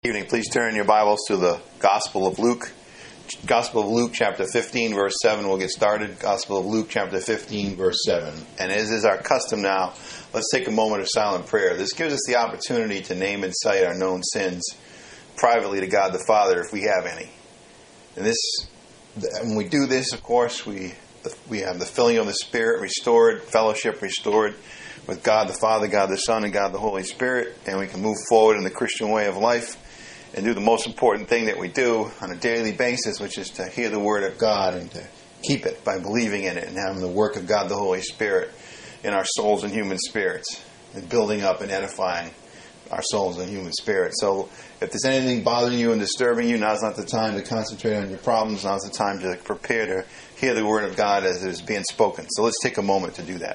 Evening. Please turn your Bibles to the Gospel of Luke. Gospel of Luke chapter 15 verse 7. We'll get started. Gospel of Luke chapter 15 verse 7. And as is our custom now, let's take a moment of silent prayer. This gives us the opportunity to name and cite our known sins privately to God the Father if we have any. And when we do this, of course, we have the filling of the Spirit restored, fellowship restored with God the Father, God the Son, and God the Holy Spirit, and we can move forward in the Christian way of life and do the most important thing that we do on a daily basis, which is to hear the Word of God and to keep it by believing in it and having the work of God the Holy Spirit in our souls and human spirits and building up and edifying our souls and human spirits. So if there's anything bothering you and disturbing you, now's not the time to concentrate on your problems. Now's the time to prepare to hear the Word of God as it is being spoken. So let's take a moment to do that.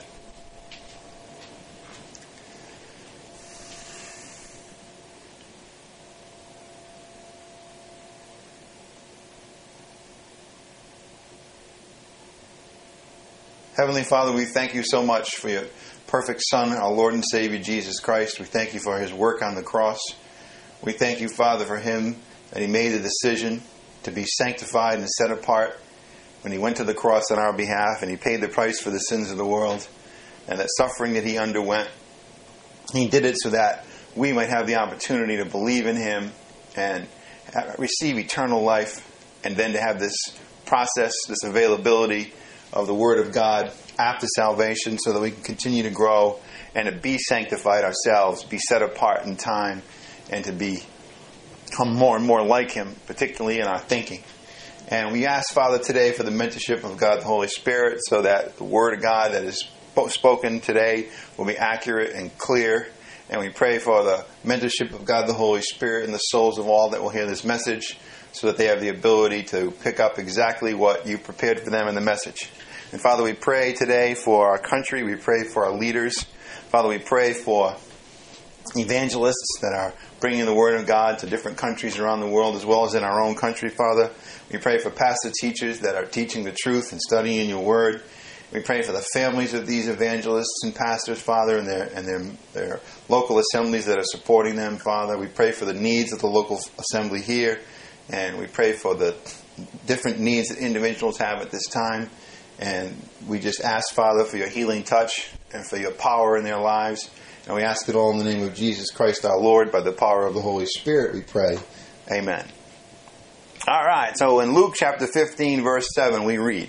Heavenly Father, we thank you so much for your perfect Son, our Lord and Savior, Jesus Christ. We thank you for his work on the cross. We thank you, Father, for him, that he made the decision to be sanctified and set apart when he went to the cross on our behalf and he paid the price for the sins of the world and that suffering that he underwent. He did it so that we might have the opportunity to believe in him and receive eternal life, and then to have this process, this availability of the Word of God after salvation so that we can continue to grow and to be sanctified ourselves, be set apart in time, and to become more and more like him, particularly in our thinking. And we ask, Father, today for the mentorship of God the Holy Spirit so that the Word of God that is spoken today will be accurate and clear. And we pray for the mentorship of God the Holy Spirit in the souls of all that will hear this message so that they have the ability to pick up exactly what you prepared for them in the message. And Father, we pray today for our country. We pray for our leaders. Father, we pray for evangelists that are bringing the Word of God to different countries around the world as well as in our own country, Father. We pray for pastor teachers that are teaching the truth and studying your Word. We pray for the families of these evangelists and pastors, Father, and their local assemblies that are supporting them, Father. We pray for the needs of the local assembly here, and we pray for the different needs that individuals have at this time. And we just ask, Father, for your healing touch and for your power in their lives. And we ask it all in the name of Jesus Christ our Lord, by the power of the Holy Spirit, we pray. Amen. All right, so in Luke chapter 15, verse 7, we read,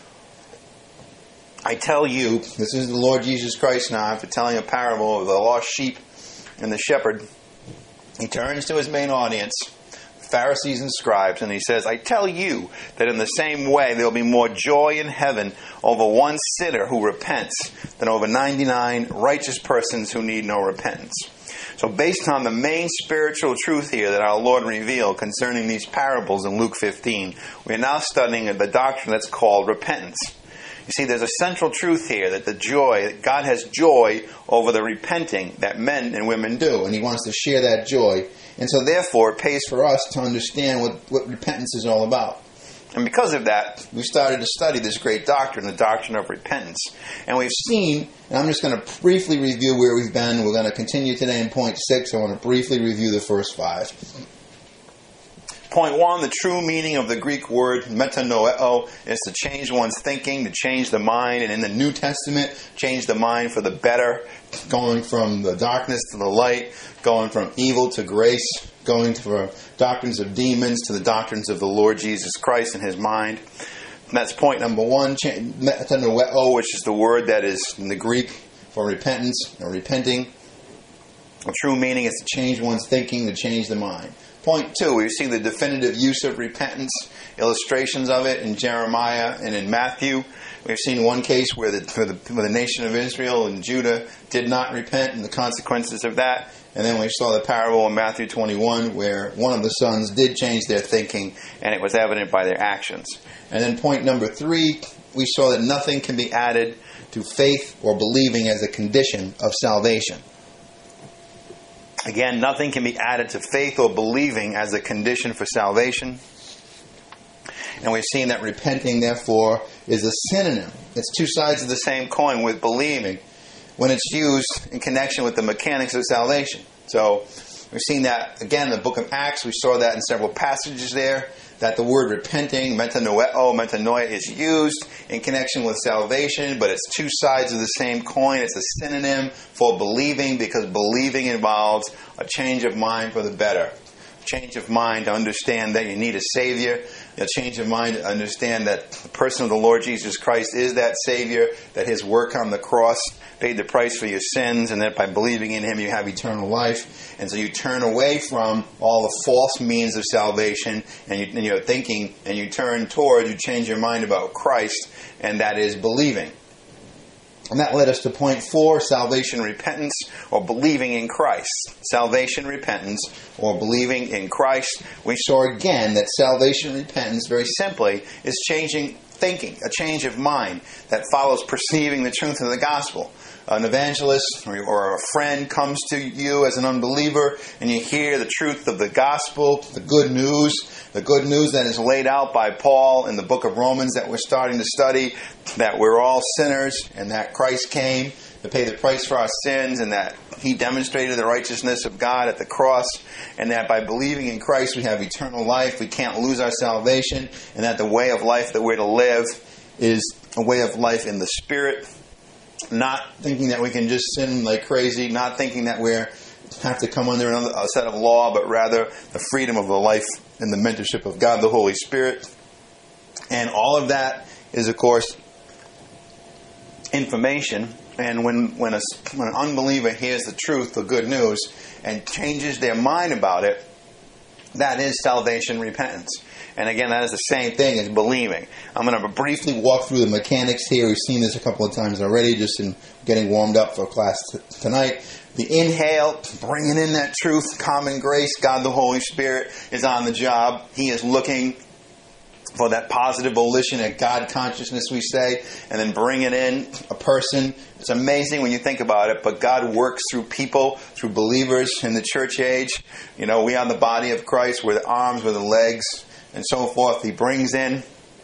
I tell you, this is the Lord Jesus Christ now, after telling a parable of the lost sheep and the shepherd. He turns to his main audience, Pharisees and scribes, and he says, I tell you that in the same way there will be more joy in heaven over one sinner who repents than over 99 righteous persons who need no repentance. So based on the main spiritual truth here that our Lord revealed concerning these parables in Luke 15, we are now studying the doctrine that's called repentance. You see, there's a central truth here that God has joy over the repenting that men and women do, and he wants to share that joy. And so therefore it pays for us to understand what repentance is all about. And because of that, we started to study this great doctrine, the doctrine of repentance. And we've seen, and I'm just going to briefly review where we've been. We're going to continue today in point 6. I want to briefly review the first 5. Point 1, the true meaning of the Greek word metanoeo is to change one's thinking, to change the mind. And in the New Testament, change the mind for the better, going from the darkness to the light, going from evil to grace, going from doctrines of demons to the doctrines of the Lord Jesus Christ and his mind. And that's point number 1, metanoeo, which is the word that is in the Greek for repentance or repenting. The true meaning is to change one's thinking, to change the mind. Point 2, we've seen the definitive use of repentance, illustrations of it in Jeremiah and in Matthew. We've seen one case where the nation of Israel and Judah did not repent and the consequences of that. And then we saw the parable in Matthew 21 where one of the sons did change their thinking and it was evident by their actions. And then point number 3, we saw that nothing can be added to faith or believing as a condition of salvation. Again, nothing can be added to faith or believing as a condition for salvation. And we've seen that repenting, therefore, is a synonym. It's two sides of the same coin with believing when it's used in connection with the mechanics of salvation. So We've seen that, again, in the book of Acts. We saw that in several passages there, that the word repenting, metanoia, is used in connection with salvation, but it's two sides of the same coin. It's a synonym for believing, because believing involves a change of mind for the better. Change of mind to understand that you need a Savior. A change of mind to understand that the person of the Lord Jesus Christ is that Savior, that His work on the cross paid the price for your sins, and that by believing in Him you have eternal life. And so you turn away from all the false means of salvation, and you're thinking, and you turn toward, you change your mind about Christ, and that is believing. And that led us to point 4, salvation, repentance, or believing in Christ. Salvation, repentance, or believing in Christ. We saw again that salvation, repentance, very simply, is changing thinking, a change of mind that follows perceiving the truth of the gospel. An evangelist or a friend comes to you as an unbeliever, and you hear the truth of the gospel, the good news that is laid out by Paul in the book of Romans that we're starting to study, that we're all sinners, and that Christ came to pay the price for our sins, and that He demonstrated the righteousness of God at the cross, and that by believing in Christ we have eternal life, we can't lose our salvation, and that the way of life that we're to live is a way of life in the Spirit, not thinking that we can just sin like crazy, not thinking that we have to come under a set of law, but rather the freedom of the life and the mentorship of God, the Holy Spirit. And all of that is, of course, information. And when an unbeliever hears the truth, the good news, and changes their mind about it, that is salvation, repentance. And again, that is the same thing as believing. I'm going to briefly walk through the mechanics here. We've seen this a couple of times already, just in getting warmed up for class tonight. The inhale, bringing in that truth, common grace, God the Holy Spirit is on the job. He is looking for that positive volition, that God consciousness, we say, and then bringing in a person. It's amazing when you think about it, but God works through people, through believers in the church age. You know, we are the body of Christ. We're the arms, we're the legs, and so forth. He brings in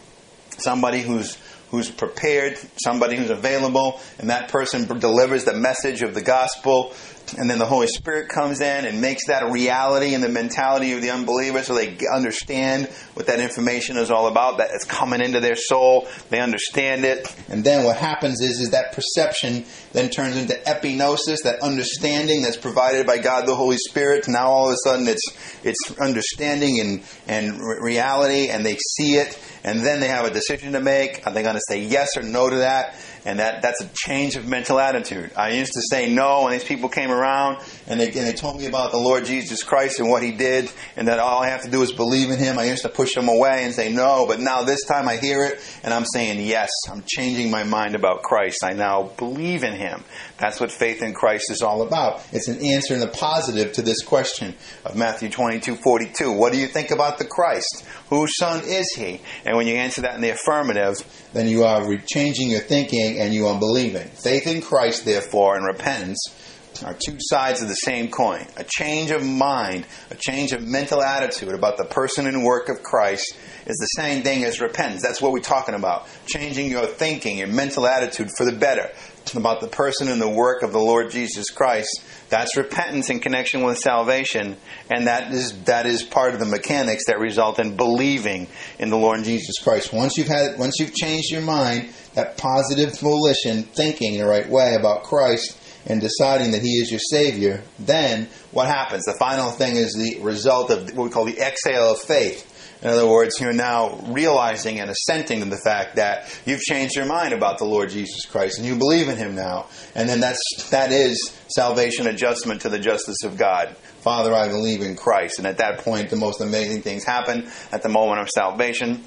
somebody who's prepared, somebody who's available, and that person delivers the message of the gospel, and then the Holy Spirit comes in and makes that a reality in the mentality of the unbeliever, so they understand what that information is all about, that it's coming into their soul, they understand it, and then what happens is that perception then turns into epignosis, that understanding that's provided by God the Holy Spirit. Now all of a sudden it's understanding and reality, and they see it, and then they have a decision to make. Are they going to say yes or no to that? And that's a change of mental attitude. I used to say no, and these people came around and they told me about the Lord Jesus Christ and what He did, and that all I have to do is believe in Him. I used to push them away and say no, but now this time I hear it and I'm saying yes. I'm changing my mind about Christ. I now believe in Him. That's what faith in Christ is all about. It's an answer in the positive to this question of Matthew 22:42. What do you think about the Christ? Whose son is He? And when you answer that in the affirmative, then you are changing your thinking and you are believing. Faith in Christ, therefore, and repentance are two sides of the same coin. A change of mind, a change of mental attitude about the person and work of Christ is the same thing as repentance. That's what we're talking about. Changing your thinking, your mental attitude for the better about the person and the work of the Lord Jesus Christ. That's repentance in connection with salvation, and that is part of the mechanics that result in believing in the Lord Jesus Christ. Once you've changed your mind, that positive volition, thinking the right way about Christ, and deciding that He is your Savior, then what happens? The final thing is the result of what we call the exhale of faith. In other words, you're now realizing and assenting to the fact that you've changed your mind about the Lord Jesus Christ and you believe in Him now. And then that is salvation adjustment to the justice of God. Father, I believe in Christ. And at that point, the most amazing things happen at the moment of salvation.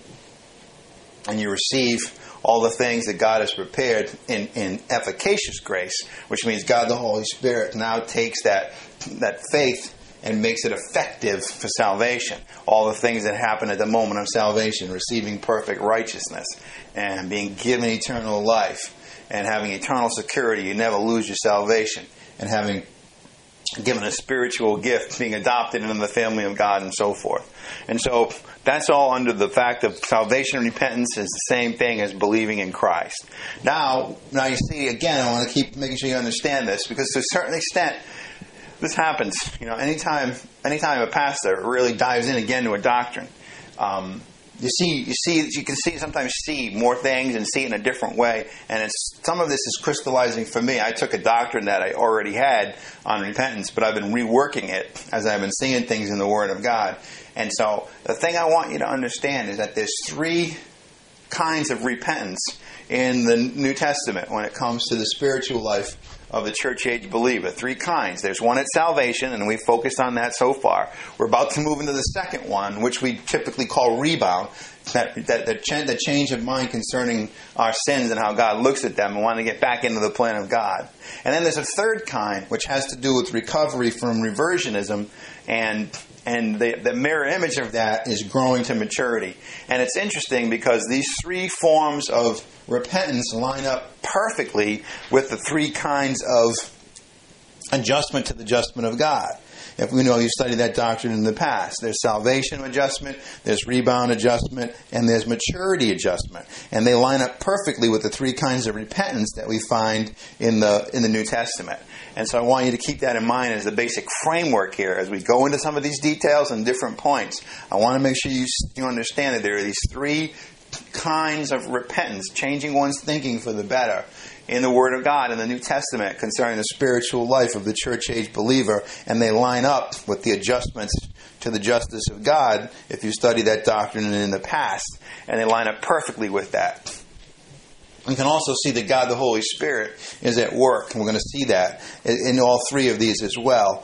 And you receive all the things that God has prepared in efficacious grace, which means God the Holy Spirit now takes that faith and makes it effective for salvation. All the things that happen at the moment of salvation, receiving perfect righteousness and being given eternal life and having eternal security, you never lose your salvation, and having given a spiritual gift, being adopted into the family of God, and so forth. And so that's all under the fact of salvation and repentance is the same thing as believing in Christ. Now you see, again, I want to keep making sure you understand this, because to a certain extent, This happens, anytime a pastor really dives in again to a doctrine. You can sometimes see more things and see it in a different way. And some of this is crystallizing for me. I took a doctrine that I already had on repentance, but I've been reworking it as I've been seeing things in the Word of God. And so the thing I want you to understand is that there's 3 kinds of repentance in the New Testament when it comes to the spiritual life of the church age believer. 3 kinds. There's one at salvation, and we've focused on that so far. We're about to move into the second one, which we typically call rebound. The change of mind concerning our sins and how God looks at them and wanting to get back into the plan of God. And then there's a third kind, which has to do with recovery from reversionism, and the mirror image of that is growing to maturity. And it's interesting because these 3 forms of repentance line up perfectly with the 3 kinds of adjustment to the adjustment of God. If we know you studied that doctrine in the past, there's salvation adjustment, there's rebound adjustment, and there's maturity adjustment. And they line up perfectly with the 3 kinds of repentance that we find in the New Testament. And so I want you to keep that in mind as the basic framework here as we go into some of these details and different points. I want to make sure you understand that there are these 3 kinds of repentance, changing one's thinking for the better in the Word of God in the New Testament concerning the spiritual life of the church age believer, and they line up with the adjustments to the justice of God if you study that doctrine in the past, and they line up perfectly with that. You can also see that God the Holy Spirit is at work, and we're going to see that in all 3 of these as well.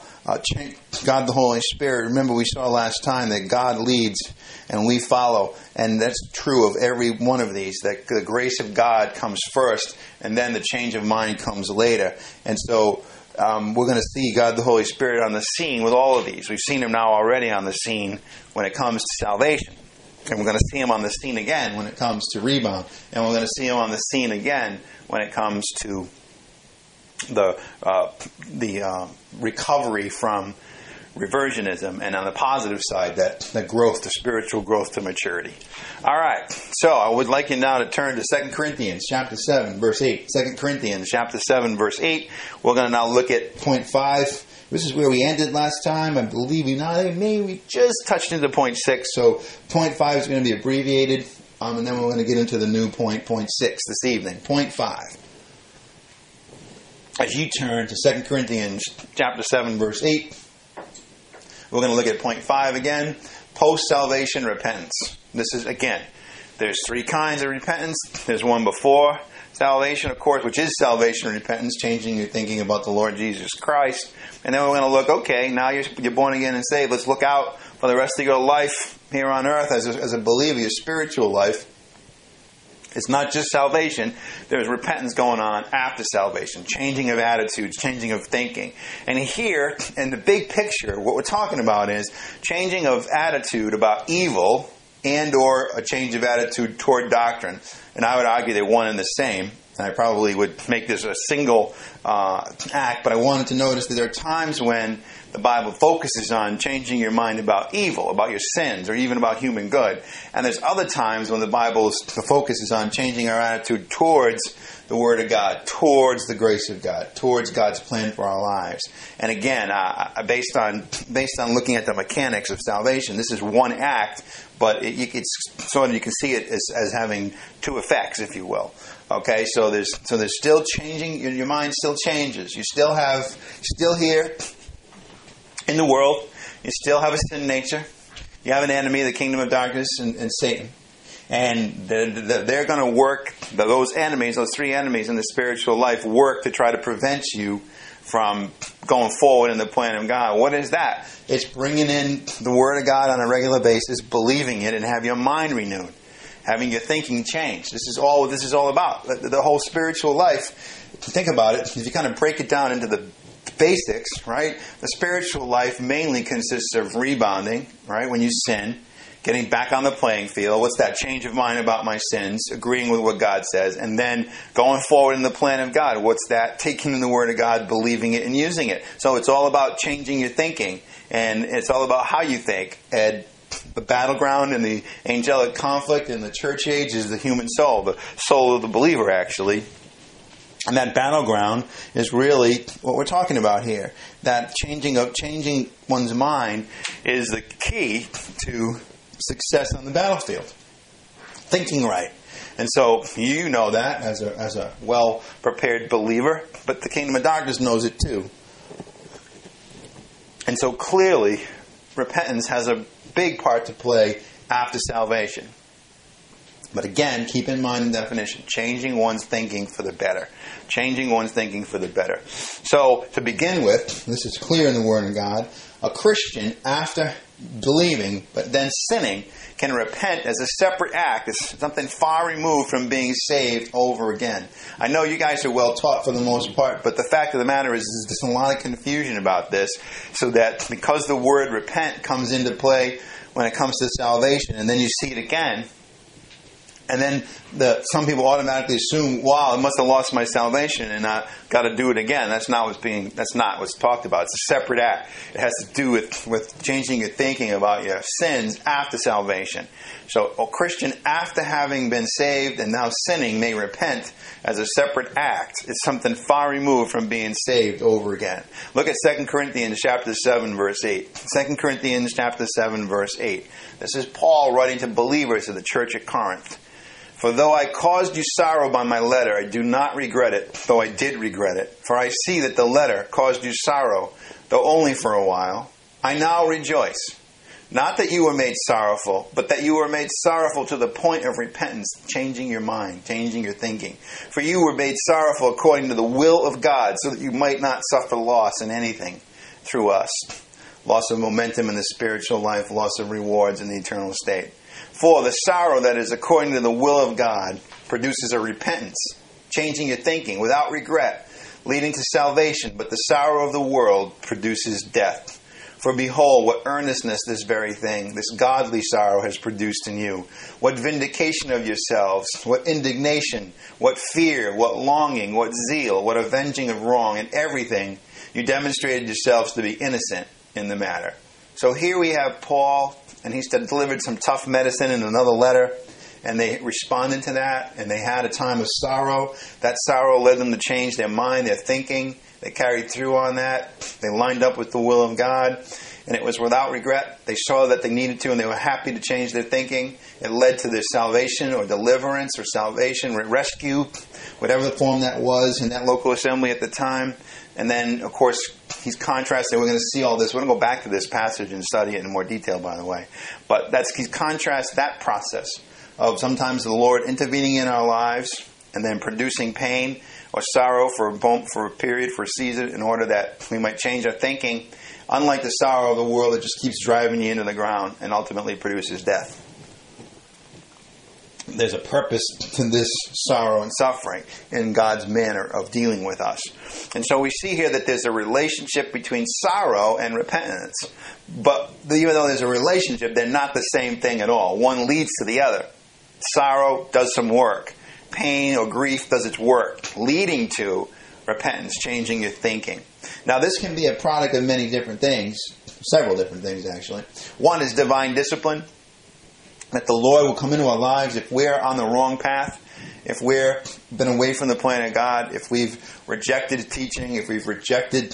God the Holy Spirit, remember we saw last time that God leads and we follow, and that's true of every one of these, that the grace of God comes first and then the change of mind comes later. And so we're going to see God the Holy Spirit on the scene with all of these. We've seen Him now already on the scene when it comes to salvation. And we're going to see Him on the scene again when it comes to rebound. And we're going to see Him on the scene again when it comes to the recovery from reversionism, and on the positive side, the growth, the spiritual growth to maturity. All right, so I would like you now to turn to 2 Corinthians chapter 7, verse 8. 2 Corinthians chapter 7, verse 8. We're going to now look at point 5. This is where we ended last time. I believe we just touched into point 6. So point 5 is going to be abbreviated, and then we're going to get into the new point 6 this evening. Point 5. As you turn to 2 Corinthians chapter 7, verse 8, we're going to look at point 5 again, post-salvation repentance. This is, again, there's 3 kinds of repentance. There's one before salvation, of course, which is salvation repentance, changing your thinking about the Lord Jesus Christ. And then we're going to look, okay, now you're born again and saved. Let's look out for the rest of your life here on earth as a believer, your spiritual life. It's not just salvation. There's repentance going on after salvation, changing of attitudes, changing of thinking. And here, in the big picture, what we're talking about is changing of attitude about evil and or a change of attitude toward doctrine. And I would argue they're one and the same. And I probably would make this a single act, but I wanted to notice that there are times when the Bible focuses on changing your mind about evil, about your sins, or even about human good. And there's other times when the focus is on changing our attitude towards the Word of God, towards the grace of God, towards God's plan for our lives. And again, based on looking at the mechanics of salvation, this is one act, but it's sort of, you can see it as having 2 effects, if you will. Okay, so there's still changing. Your mind still changes. You're still here in the world. You still have a sin nature. You have an enemy, the kingdom of darkness, and Satan. And they're going to work, those 3 enemies in the spiritual life work to try to prevent you from going forward in the plan of God. What is that? It's bringing in the Word of God on a regular basis, believing it, and have your mind renewed, having your thinking changed. This is all about. The whole spiritual life, if you think about it, if you kind of break it down into the basics, right? The spiritual life mainly consists of rebounding, right? When you sin, getting back on the playing field. What's that? Change of mind about my sins, agreeing with what God says, and then going forward in the plan of God. What's that? Taking the Word of God, believing it, and using it. So it's all about changing your thinking, and it's all about how you think. And the battleground and the angelic conflict in the church age is the human soul, the soul of the believer, actually. And that battleground is really what we're talking about here. That changing one's mind is the key to success on the battlefield. Thinking right. And so you know that as a well-prepared believer, but the kingdom of darkness knows it too. And so clearly, repentance has a big part to play after salvation. But again, keep in mind the definition. Changing one's thinking for the better. Changing one's thinking for the better. So, to begin with, this is clear in the Word of God, a Christian, after believing, but then sinning, can repent as a separate act. It's something far removed from being saved over again. I know you guys are well taught for the most part, but the fact of the matter is there's a lot of confusion about this, so that because the word repent comes into play when it comes to salvation, and then you see it again, and then some people automatically assume, wow, I must have lost my salvation and I got to do it again. That's not what's talked about. It's a separate act. It has to do with changing your thinking about your sins after salvation. So a Christian, after having been saved and now sinning, may repent as a separate act. It's something far removed from being saved over again. Look at 2 Corinthians chapter 7, verse 8. 2 Corinthians chapter 7, verse 8. This is Paul writing to believers of the church at Corinth. For though I caused you sorrow by my letter, I do not regret it, though I did regret it. For I see that the letter caused you sorrow, though only for a while. I now rejoice. Not that you were made sorrowful, but that you were made sorrowful to the point of repentance, changing your mind, changing your thinking. For you were made sorrowful according to the will of God, so that you might not suffer loss in anything through us. Loss of momentum in the spiritual life, loss of rewards in the eternal state. For the sorrow that is according to the will of God produces a repentance, changing your thinking without regret, leading to salvation, but the sorrow of the world produces death. For behold, what earnestness this very thing, this godly sorrow has produced in you. What vindication of yourselves, what indignation, what fear, what longing, what zeal, what avenging of wrong, and everything you demonstrated yourselves to be innocent in the matter. So here we have Paul, and he's delivered some tough medicine in another letter, and they responded to that, and they had a time of sorrow. That sorrow led them to change their mind, their thinking. They carried through on that. They lined up with the will of God, and it was without regret. They saw that they needed to, and they were happy to change their thinking. It led to their salvation or deliverance or salvation, rescue, whatever the form that was in that local assembly at the time. And then, of course, he's contrasting. We're going to see all this. We're going to go back to this passage and study it in more detail, by the way. But he contrasts that process of sometimes the Lord intervening in our lives and then producing pain or sorrow for a period, for a season, in order that we might change our thinking, unlike the sorrow of the world that just keeps driving you into the ground and ultimately produces death. There's a purpose to this sorrow and suffering in God's manner of dealing with us. And so we see here that there's a relationship between sorrow and repentance. But even though there's a relationship, they're not the same thing at all. One leads to the other. Sorrow does some work. Pain or grief does its work, leading to repentance, changing your thinking. Now, this can be a product of many different things, several different things actually. One is divine discipline, that the Lord will come into our lives if we're on the wrong path, if we've been away from the plan of God, if we've rejected teaching, if we've rejected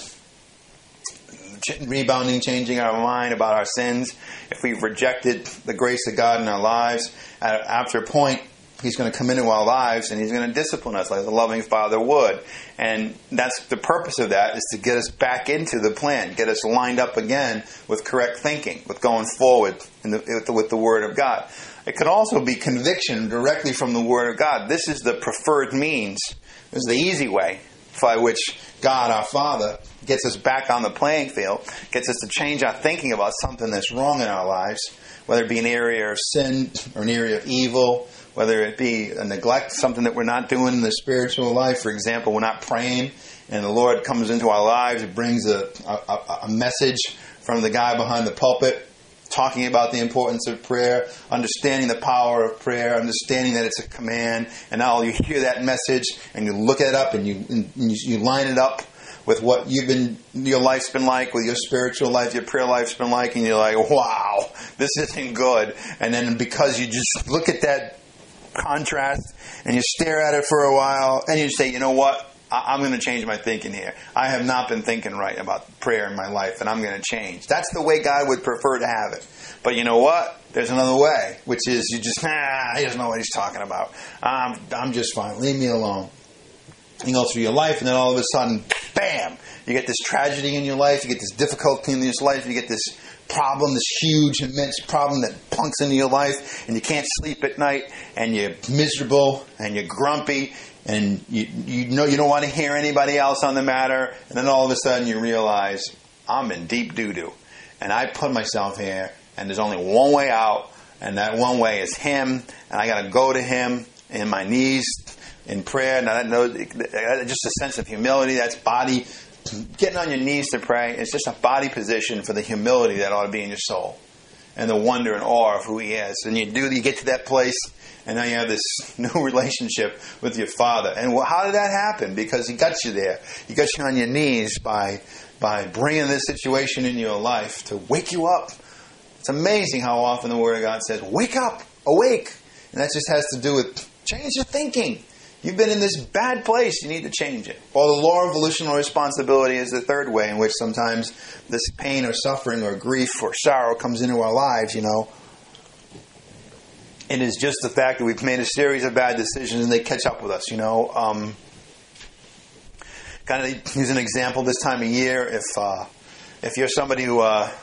rebounding, changing our mind about our sins, if we've rejected the grace of God in our lives. After a point, He's going to come into our lives and He's going to discipline us like a loving Father would. And that's the purpose of that, is to get us back into the plan, get us lined up again with correct thinking, with going forward with the Word of God. It could also be conviction directly from the Word of God. This is the preferred means. This is the easy way by which God, our Father, gets us back on the playing field, gets us to change our thinking about something that's wrong in our lives, whether it be an area of sin or an area of evil, whether it be a neglect, something that we're not doing in the spiritual life. For example, we're not praying, and the Lord comes into our lives. It brings a message from the guy behind the pulpit, talking about the importance of prayer, understanding the power of prayer, understanding that it's a command. And now you hear that message, and you look it up, and you line it up with what your life's been like, with your spiritual life, your prayer life's been like, and you're like, wow, this isn't good. And then because you just look at that contrast and you stare at it for a while and you say, you know what, I'm going to change my thinking here. I have not been thinking right about prayer in my life, and I'm going to change. That's the way God would prefer to have it. But you know what? There's another way, which is you just, he doesn't know what he's talking about. I'm just fine. Leave me alone. You go through your life, and then all of a sudden, bam! You get this tragedy in your life. You get this difficulty in your life. You get this problem, this huge, immense problem that plunks into your life, and you can't sleep at night, and you're miserable, and you're grumpy, and you know you don't want to hear anybody else on the matter, and then all of a sudden you realize, I'm in deep doo-doo, and I put myself here, and there's only one way out, and that one way is Him, and I got to go to Him in my knees in prayer. Now, just a sense of humility. That's body. Getting on your knees to pray is just a body position for the humility that ought to be in your soul, and the wonder and awe of who He is. And you get to that place, and now you have this new relationship with your Father. And how did that happen? Because He got you there. He got you on your knees by bringing this situation in your life to wake you up. It's amazing how often the Word of God says, wake up, awake. And that just has to do with change your thinking. You've been in this bad place. You need to change it. Well, the law of volitional responsibility is the third way in which sometimes this pain or suffering or grief or sorrow comes into our lives, It is just the fact that we've made a series of bad decisions and they catch up with us, Kind of use an example this time of year. If you're somebody who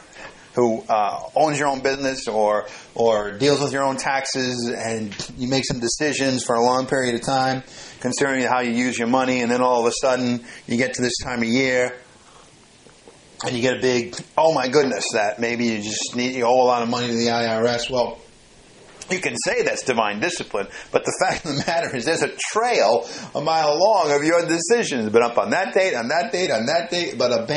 owns your own business or deals with your own taxes, and you make some decisions for a long period of time concerning how you use your money, and then all of a sudden you get to this time of year and you get a big, oh my goodness, that maybe you owe a lot of money to the IRS. Well, you can say that's divine discipline, but the fact of the matter is there's a trail a mile long of your decisions. But up on that date, on that date, on that date,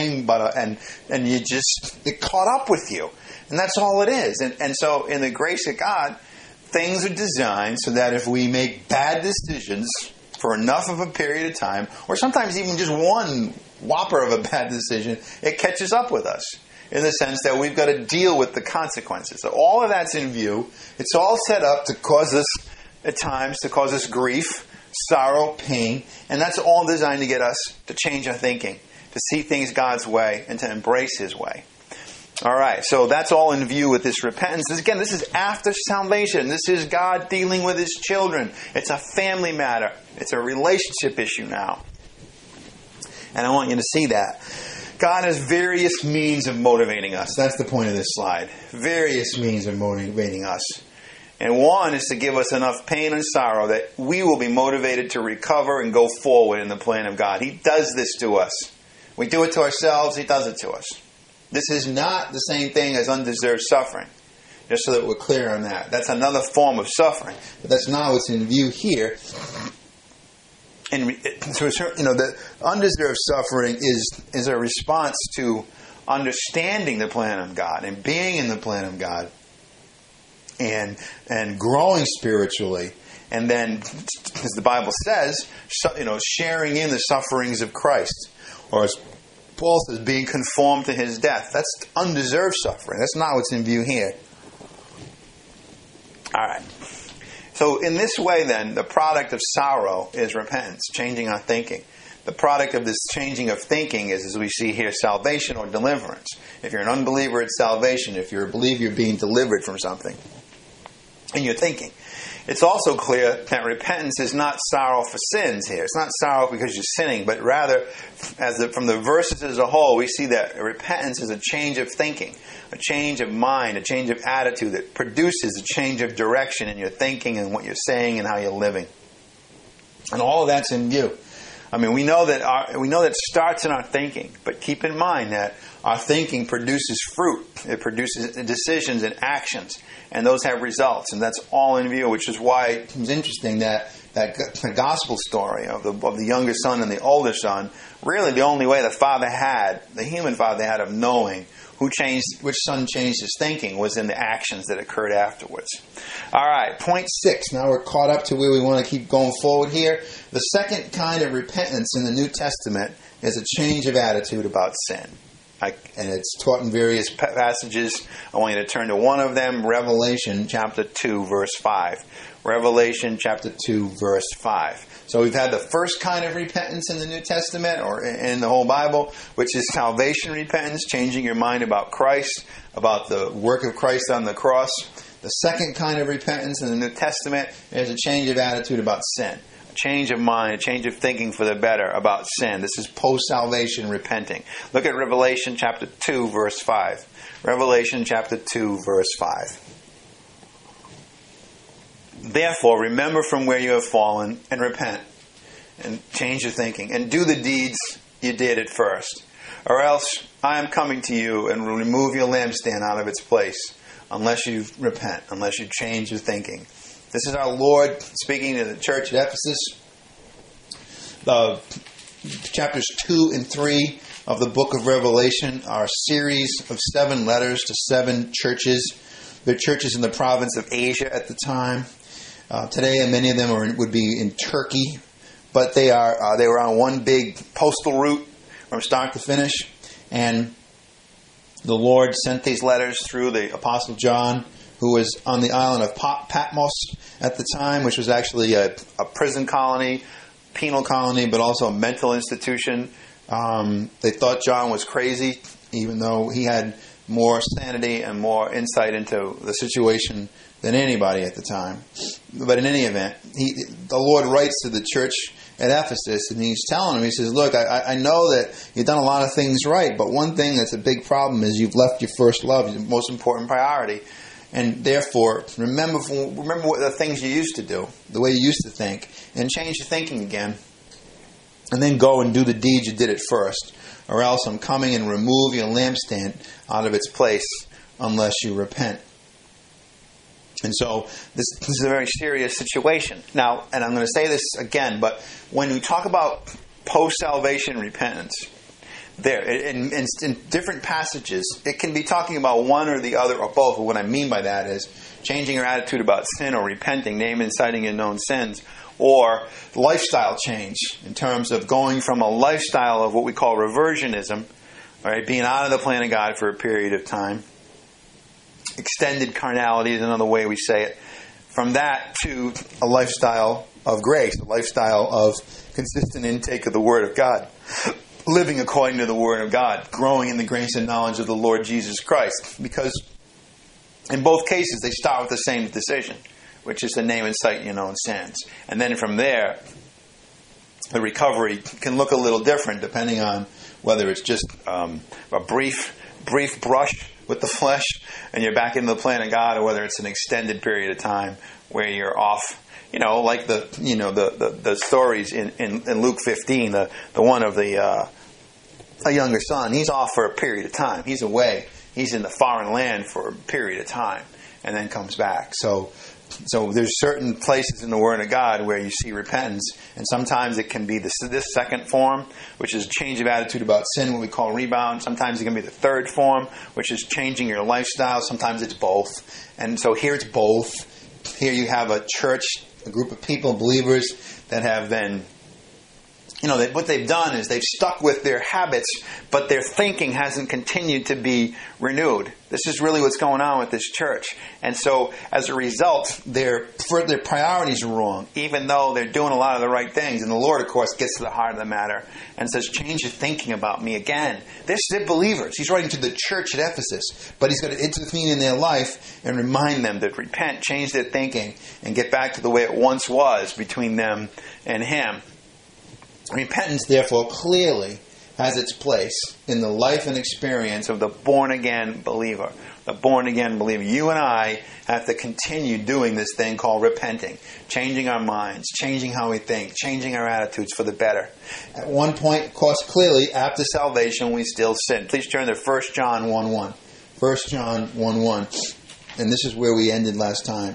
and you just, it caught up with you. And that's all it is. And so in the grace of God, things are designed so that if we make bad decisions for enough of a period of time, or sometimes even just one whopper of a bad decision, it catches up with us. In the sense that we've got to deal with the consequences. So all of that's in view. It's all set up to cause us, at times, to cause us grief, sorrow, pain. And that's all designed to get us to change our thinking, to see things God's way, and to embrace His way. All right, so that's all in view with this repentance. Again, this is after salvation. This is God dealing with His children. It's a family matter. It's a relationship issue now. And I want you to see that. God has various means of motivating us. That's the point of this slide. Various means of motivating us. And one is to give us enough pain and sorrow that we will be motivated to recover and go forward in the plan of God. He does this to us. We do it to ourselves. He does it to us. This is not the same thing as undeserved suffering. Just so that we're clear on that. That's another form of suffering. But that's not what's in view here. And the undeserved suffering is a response to understanding the plan of God and being in the plan of God and growing spiritually, and then, as the Bible says, sharing in the sufferings of Christ, or as Paul says, being conformed to His death. That's undeserved suffering. That's not what's in view here. All right. So in this way, then, the product of sorrow is repentance, changing our thinking. The product of this changing of thinking is, as we see here, salvation or deliverance. If you're an unbeliever, it's salvation. If you're a believer, you're being delivered from something in your thinking. It's also clear that repentance is not sorrow for sins here. It's not sorrow because you're sinning, but rather, from the verses as a whole, we see that repentance is a change of thinking, a change of mind, a change of attitude that produces a change of direction in your thinking and what you're saying and how you're living. And all of that's in view. I mean, we know that it starts in our thinking, but keep in mind that our thinking produces fruit. It produces decisions and actions, and those have results, and that's all in view, which is why it's interesting that the gospel story of the younger son and the older son, really the only way the human father had of knowing which son changed his thinking was in the actions that occurred afterwards. All right, point 6. Now we're caught up to where we want to keep going forward here. The second kind of repentance in the New Testament is a change of attitude about sin. and it's taught in various passages. I want you to turn to one of them, Revelation chapter 2, verse 5. Revelation chapter 2, verse 5. So we've had the first kind of repentance in the New Testament, or in the whole Bible, which is salvation repentance, changing your mind about Christ, about the work of Christ on the cross. The second kind of repentance in the New Testament is a change of attitude about sin. A change of mind, a change of thinking for the better about sin. This is post-salvation repenting. Look at Revelation chapter 2, verse 5. Revelation chapter 2, verse 5. Therefore, remember from where you have fallen and repent and change your thinking and do the deeds you did at first. Or else I am coming to you and will remove your lampstand out of its place unless you repent, unless you change your thinking. This is our Lord speaking to the church at Ephesus. Chapters 2 and 3 of the book of Revelation are a series of 7 letters to 7 churches. They're churches in the province of Asia at the time. Today, many of them would be in Turkey, but they were on one big postal route from start to finish, and the Lord sent these letters through the Apostle John, who was on the island of Patmos at the time, which was actually a prison colony, penal colony, but also a mental institution. They thought John was crazy, even though he had more sanity and more insight into the situation than anybody at the time. But in any event, the Lord writes to the church at Ephesus, and he's telling them, he says, look, I know that you've done a lot of things right, but one thing that's a big problem is you've left your first love, your most important priority. And therefore, remember what the things you used to do, the way you used to think, and change your thinking again. And then go and do the deeds you did at first, or else I'm coming and remove your lampstand out of its place unless you repent. And so this is a very serious situation. Now, and I'm going to say this again, but when we talk about post-salvation repentance, there in different passages, it can be talking about one or the other or both. But what I mean by that is changing your attitude about sin or repenting, naming and citing your known sins, or lifestyle change in terms of going from a lifestyle of what we call reversionism, all right, being out of the plan of God for a period of time. Extended carnality is another way we say it. From that to a lifestyle of grace, a lifestyle of consistent intake of the Word of God, living according to the Word of God, growing in the grace and knowledge of the Lord Jesus Christ. Because in both cases, they start with the same decision, which is to name and cite your known sins. And then from there, the recovery can look a little different depending on whether it's just a brief brush with the flesh and you're back into the plan of God, or whether it's an extended period of time where you're off. Like the stories in Luke 15, the one of a younger son. He's off for a period of time. He's away. He's in the foreign land for a period of time and then comes back. So there's certain places in the Word of God where you see repentance, and sometimes it can be this second form, which is change of attitude about sin, what we call rebound. Sometimes it can be the third form, which is changing your lifestyle. Sometimes it's both. And so here it's both. Here you have a church, a group of people, believers, that have been, what they've done is they've stuck with their habits, but their thinking hasn't continued to be renewed. This is really what's going on with this church. And so, as a result, their priorities are wrong, even though they're doing a lot of the right things. And the Lord, of course, gets to the heart of the matter and says, change your thinking about me again. They're believers. He's writing to the church at Ephesus, but he's going to intervene in their life and remind them to repent, change their thinking, and get back to the way it once was between them and him. Repentance, therefore, clearly has its place in the life and experience of the born-again believer. The born-again believer. You and I have to continue doing this thing called repenting. Changing our minds, changing how we think, changing our attitudes for the better. At one point, of course, clearly, after salvation, we still sin. Please turn to 1 John 1:1. 1 John 1:1. And this is where we ended last time.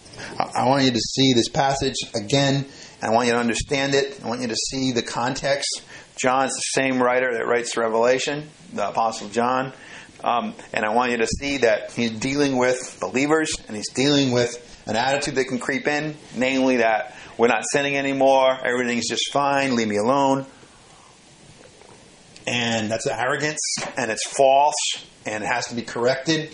I want you to see this passage again. I want you to understand it. I want you to see the context. John's the same writer that writes Revelation, the Apostle John. And I want you to see that he's dealing with believers, and he's dealing with an attitude that can creep in, namely that we're not sinning anymore, everything's just fine, leave me alone. And that's arrogance, and it's false, and it has to be corrected.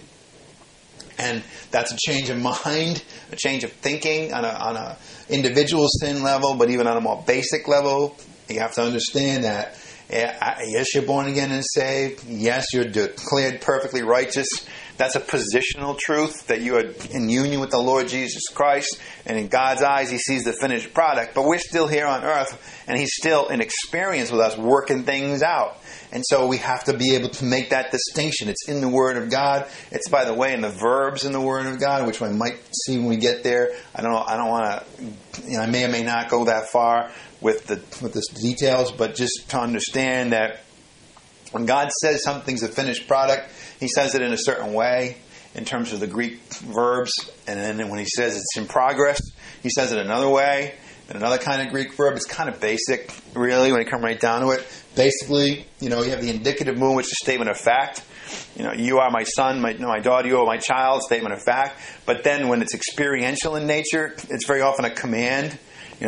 And that's a change of mind, a change of thinking on a individual sin level, but even on a more basic level. You have to understand that, yes, you're born again and saved. Yes, you're declared perfectly righteous. That's a positional truth, that you are in union with the Lord Jesus Christ. And in God's eyes, He sees the finished product. But we're still here on earth, and He's still in experience with us, working things out. And so we have to be able to make that distinction. It's in the Word of God. It's, by the way, in the verbs in the Word of God, which I might see when we get there. I don't want to, I may or may not go that far with the details, but just to understand that when God says something's a finished product, He says it in a certain way in terms of the Greek verbs. And then when He says it's in progress, He says it another way, and another kind of Greek verb. It's kind of basic, really, when you come right down to it. Basically, you have the indicative mood, which is a statement of fact. You are my son, my daughter, you are my child, statement of fact. But then when it's experiential in nature, it's very often a command.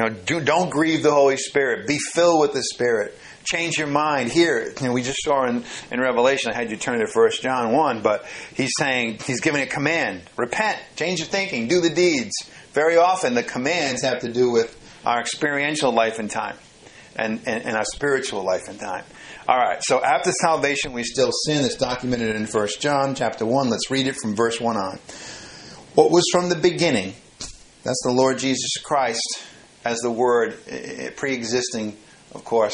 Don't grieve the Holy Spirit. Be filled with the Spirit. Change your mind. Here, we just saw in Revelation, I had you turn to 1 John 1, but He's saying, He's giving a command. Repent. Change your thinking. Do the deeds. Very often the commands have to do with our experiential life and time. And our spiritual life and time. All right, so after salvation we still sin. It's documented in 1 John chapter 1. Let's read it from verse 1 on. What was from the beginning, that's the Lord Jesus Christ as the Word, pre-existing, of course,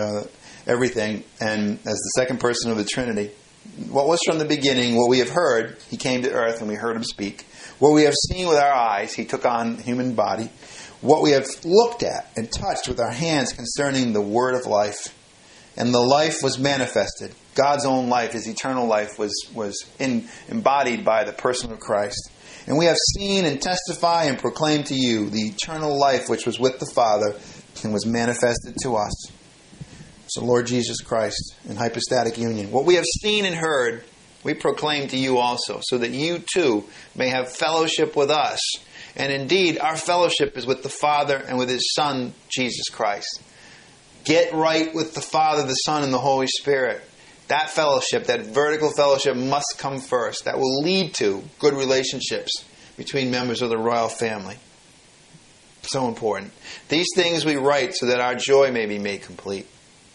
everything, and as the second person of the Trinity. What was from the beginning, what we have heard, He came to earth and we heard Him speak. What we have seen with our eyes, He took on human body. What we have looked at and touched with our hands concerning the word of life. And the life was manifested. God's own life, His eternal life, was embodied by the person of Christ. And we have seen and testify and proclaim to you the eternal life which was with the Father and was manifested to us. So Lord Jesus Christ in hypostatic union. What we have seen and heard, we proclaim to you also, so that you too may have fellowship with us. And indeed, our fellowship is with the Father and with His Son, Jesus Christ. Get right with the Father, the Son, and the Holy Spirit. That fellowship, that vertical fellowship, must come first. That will lead to good relationships between members of the royal family. So important. These things we write so that our joy may be made complete.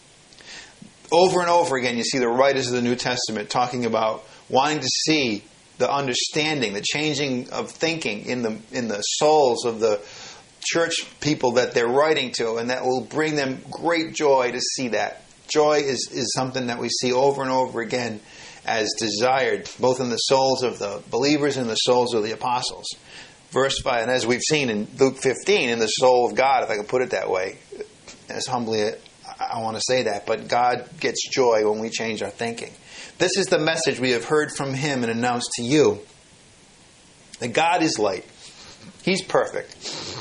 Over and over again, you see the writers of the New Testament talking about wanting to see the understanding, the changing of thinking in the souls of the church people that they're writing to, and that will bring them great joy to see that. Joy is something that we see over and over again as desired, both in the souls of the believers and the souls of the apostles. Verse 5, and as we've seen in Luke 15, in the soul of God, if I can put it that way, as humbly I want to say that, but God gets joy when we change our thinking. This is the message we have heard from Him and announced to you. That God is light. He's perfect.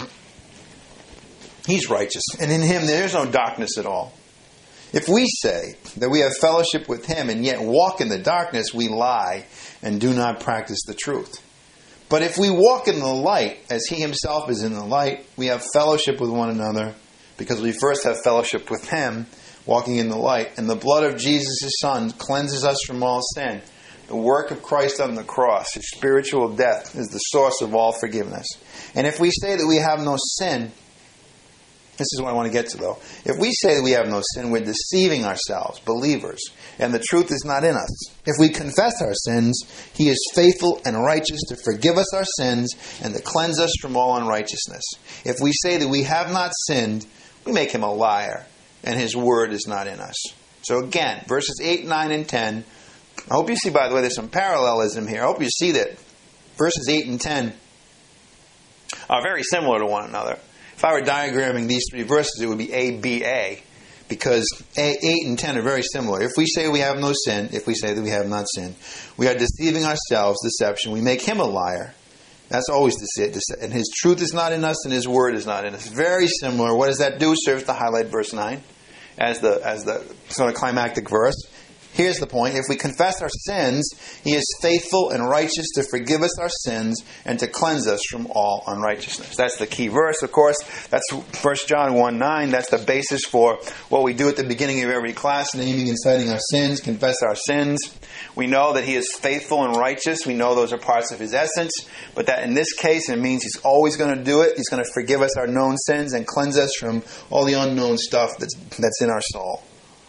He's righteous. And in Him there is no darkness at all. If we say that we have fellowship with Him and yet walk in the darkness, we lie and do not practice the truth. But if we walk in the light, as He Himself is in the light, we have fellowship with one another, because we first have fellowship with Him, walking in the light. And the blood of Jesus, His Son, cleanses us from all sin. The work of Christ on the cross, His spiritual death, is the source of all forgiveness. And if we say that we have no sin, this is what I want to get to, though. If we say that we have no sin, we're deceiving ourselves, believers, and the truth is not in us. If we confess our sins, He is faithful and righteous to forgive us our sins and to cleanse us from all unrighteousness. If we say that we have not sinned, we make Him a liar, and His word is not in us. So again, verses 8, 9, and 10. I hope you see, by the way, there's some parallelism here. I hope you see that verses 8 and 10 are very similar to one another. If I were diagramming these three verses, it would be A, B, A, because 8 and 10 are very similar. If we say we have no sin, if we say that we have not sinned, we are deceiving ourselves, deception. We make Him a liar. That's always deceit. And His truth is not in us, and His word is not in us. Very similar. What does that do? Serves to highlight verse 9 as the sort of climactic verse. Here's the point. If we confess our sins, He is faithful and righteous to forgive us our sins and to cleanse us from all unrighteousness. That's the key verse, of course. That's 1 John 1:9. That's the basis for what we do at the beginning of every class, naming and citing our sins, confess our sins. We know that He is faithful and righteous. We know those are parts of His essence. But that in this case, it means He's always going to do it. He's going to forgive us our known sins and cleanse us from all the unknown stuff that's in our soul.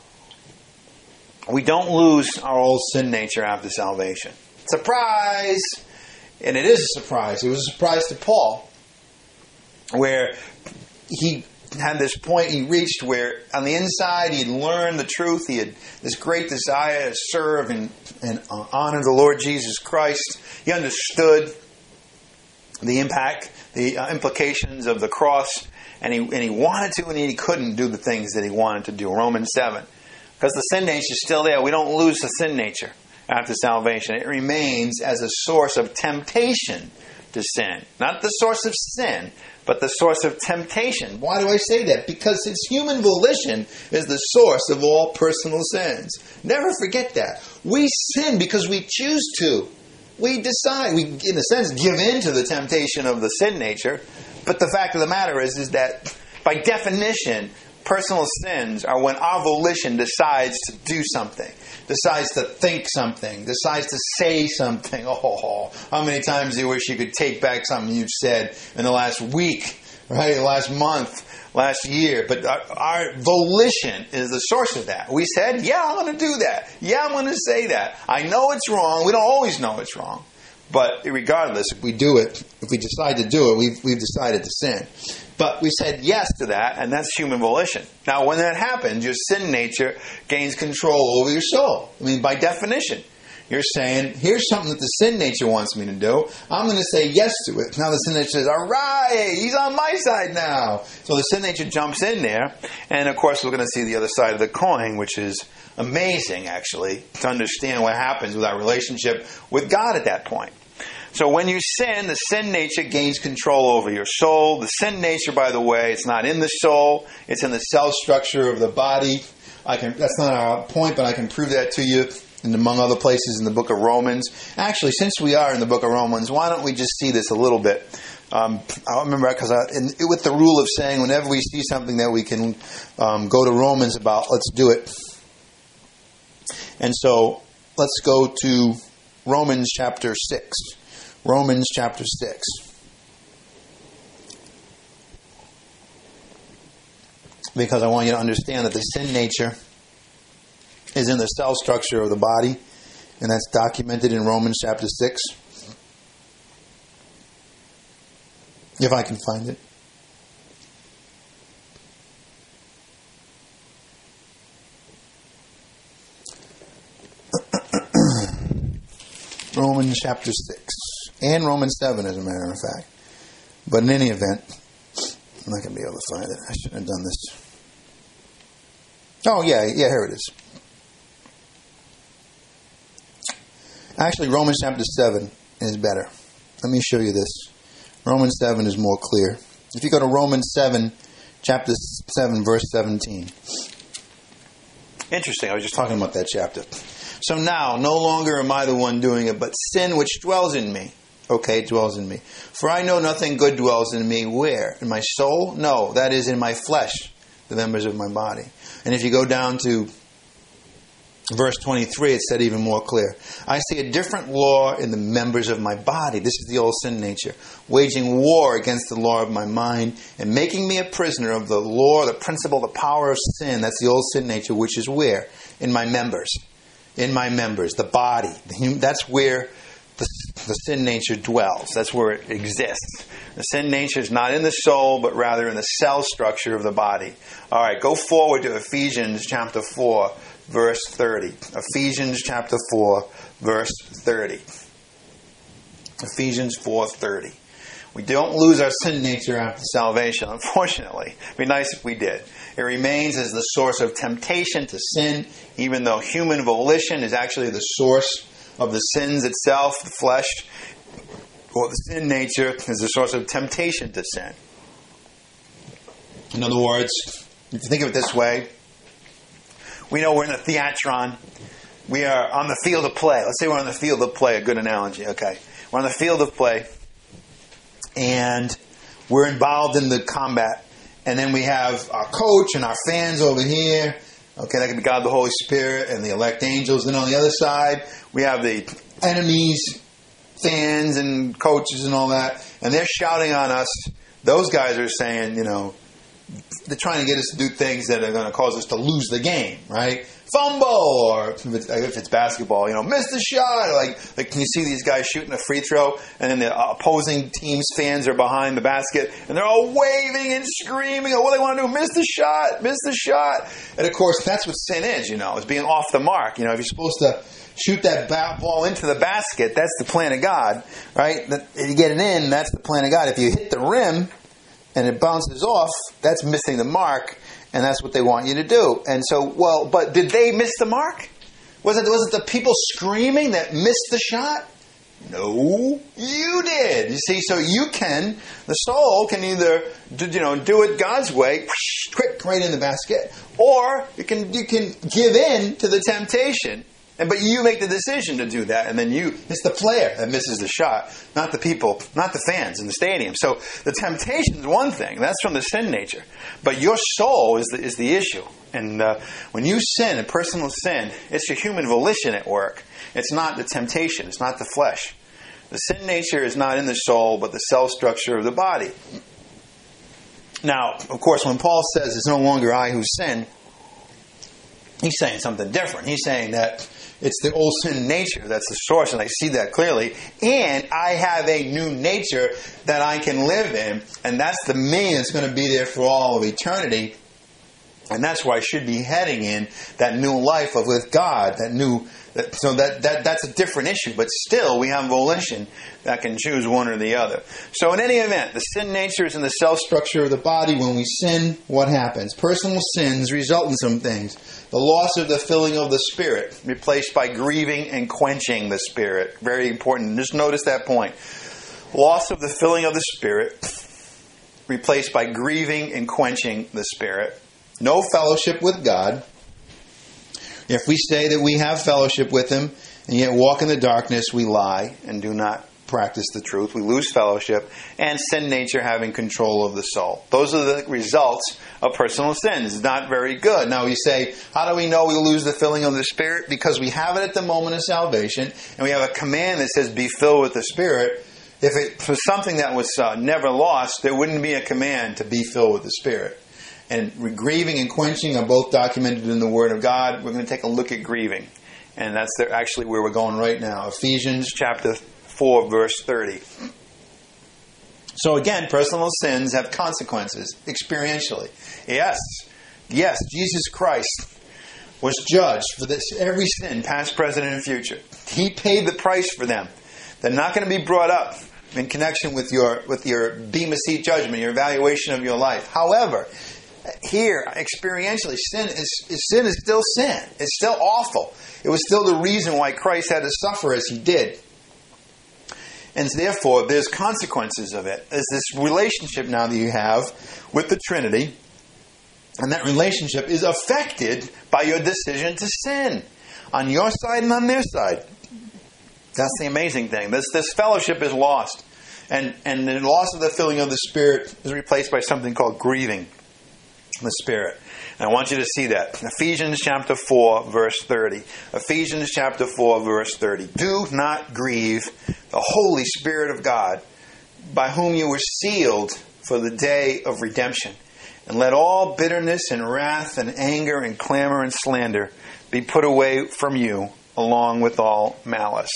We don't lose our old sin nature after salvation. Surprise! And it is a surprise. It was a surprise to Paul, where he had this point he reached where on the inside he had learned the truth. He had this great desire to serve and honor the Lord Jesus Christ. He understood the impact, the implications of the cross, and he wanted to and he couldn't do the things that he wanted to do. Romans 7. Because the sin nature is still there. We don't lose the sin nature after salvation. It remains as a source of temptation to sin. Not the source of sin, but the source of temptation. Why do I say that? Because it's human volition is the source of all personal sins. Never forget that. We sin because we choose to. We decide. We, in a sense, give in to the temptation of the sin nature. But the fact of the matter is that by definition, personal sins are when our volition decides to do something, decides to think something, decides to say something. Oh, how many times do you wish you could take back something you've said in the last week, right? Last month, last year. But our volition is the source of that. We said, yeah, I'm going to do that. Yeah, I'm going to say that. I know it's wrong. We don't always know it's wrong. But regardless, if we do it, if we decide to do it, we've decided to sin. But we said yes to that, and that's human volition. Now, when that happens, your sin nature gains control over your soul. I mean, by definition, you're saying, here's something that the sin nature wants me to do. I'm going to say yes to it. Now the sin nature says, all right, he's on my side now. So the sin nature jumps in there, and of course we're going to see the other side of the coin, which is amazing, actually, to understand what happens with our relationship with God at that point. So when you sin, the sin nature gains control over your soul. The sin nature, by the way, it's not in the soul. It's in the cell structure of the body. That's not our point, but I can prove that to you, and among other places in the book of Romans. Actually, since we are in the book of Romans, why don't we just see this a little bit? I remember, because with the rule of saying whenever we see something that we can go to Romans about, let's do it. And so let's go to Romans chapter 6. Romans chapter 6. Because I want you to understand that the sin nature is in the cell structure of the body, and that's documented in Romans chapter 6. If I can find it. Romans chapter 6. And Romans 7, as a matter of fact. But in any event, I'm not going to be able to find it. I shouldn't have done this. Oh, yeah, here it is. Actually, Romans chapter 7 is better. Let me show you this. Romans 7 is more clear. If you go to Romans 7, chapter 7, verse 17. Interesting, I was just talking about that chapter. So now, no longer am I the one doing it, but sin which dwells in me. Okay, it dwells in me. For I know nothing good dwells in me. Where? In my soul? No, that is in my flesh, the members of my body. And if you go down to verse 23, it said even more clear. I see a different law in the members of my body. This is the old sin nature. Waging war against the law of my mind and making me a prisoner of the law, the principle, the power of sin. That's the old sin nature, which is where? In my members. In my members, the body. That's where the sin nature dwells. That's where it exists. The sin nature is not in the soul, but rather in the cell structure of the body. All right, go forward to Ephesians chapter 4, verse 30. Ephesians chapter 4, verse 30. Ephesians 4:30. We don't lose our sin nature after salvation, unfortunately. It'd be nice if we did. It remains as the source of temptation to sin, even though human volition is actually the source of the sins itself, the flesh, or the sin nature is the source of temptation to sin. In other words, if you think of it this way, we know we're in the theatron, we are on the field of play. Let's say we're on the field of play, a good analogy, okay? We're on the field of play, and we're involved in the combat. And then we have our coach and our fans over here. Okay, that could be God the Holy Spirit and the elect angels. Then on the other side, we have the enemies, fans and coaches and all that. And they're shouting on us. Those guys are saying, they're trying to get us to do things that are going to cause us to lose the game, right? Fumble, or if it's basketball, miss the shot. Like, can you see these guys shooting a free throw, and then the opposing team's fans are behind the basket, and they're all waving and screaming, what do they want to do? Miss the shot, miss the shot. And of course, that's what sin is, is being off the mark. If you're supposed to shoot that ball into the basket, that's the plan of God, right? If you get it in, that's the plan of God. If you hit the rim and it bounces off, that's missing the mark. And that's what they want you to do. And so, but did they miss the mark? Was it the people screaming that missed the shot? No, you did. You see, so the soul can either, do it God's way, quick, right in the basket, or you can give in to the temptation. But you make the decision to do that, and then it's the player that misses the shot, not the people, not the fans in the stadium. So the temptation is one thing. That's from the sin nature. But your soul is the issue. And when you sin, a personal sin, it's your human volition at work. It's not the temptation. It's not the flesh. The sin nature is not in the soul, but the cell structure of the body. Now, of course, when Paul says it's no longer I who sin, he's saying something different. He's saying that it's the old sin nature that's the source, and I see that clearly. And I have a new nature that I can live in, and that's the me that's going to be there for all of eternity. And that's where I should be heading in that new life with God. So that's a different issue, but still we have volition that can choose one or the other. So in any event, the sin nature is in the cell structure of the body. When we sin, what happens? Personal sins result in some things. The loss of the filling of the Spirit, replaced by grieving and quenching the Spirit. Very important. Just notice that point. Loss of the filling of the Spirit, replaced by grieving and quenching the Spirit. No fellowship with God. If we say that we have fellowship with Him and yet walk in the darkness, we lie and do not practice the truth. We lose fellowship, and sin nature having control of the soul. Those are the results of personal sin. It's not very good. Now you say, how do we know we lose the filling of the Spirit? Because we have it at the moment of salvation, and we have a command that says, be filled with the Spirit. If it was something that was never lost, there wouldn't be a command to be filled with the Spirit. And grieving and quenching are both documented in the Word of God. We're going to take a look at grieving. And that's actually where we're going right now. Ephesians chapter 4, verse 30. So again, personal sins have consequences, experientially. Yes, Jesus Christ was judged for this every sin, past, present, and future. He paid the price for them. They're not going to be brought up in connection with your Bema Seat judgment, your evaluation of your life. However, here, experientially, sin is still sin. It's still awful. It was still the reason why Christ had to suffer as He did. And therefore, there's consequences of it. There's this relationship now that you have with the Trinity, and that relationship is affected by your decision to sin on your side and on their side. That's the amazing thing. This fellowship is lost, and the loss of the filling of the Spirit is replaced by something called grieving the Spirit. And I want you to see that. Ephesians chapter 4, verse 30. Ephesians chapter 4, verse 30. Do not grieve the Holy Spirit of God, by whom you were sealed for the day of redemption. And let all bitterness and wrath and anger and clamor and slander be put away from you, along with all malice.